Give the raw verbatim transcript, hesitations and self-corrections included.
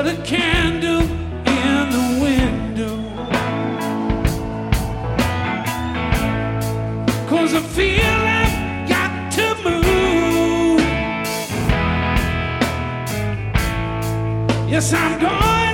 put a candle in the window, 'cause I feel I've got to move. Yes, I'm going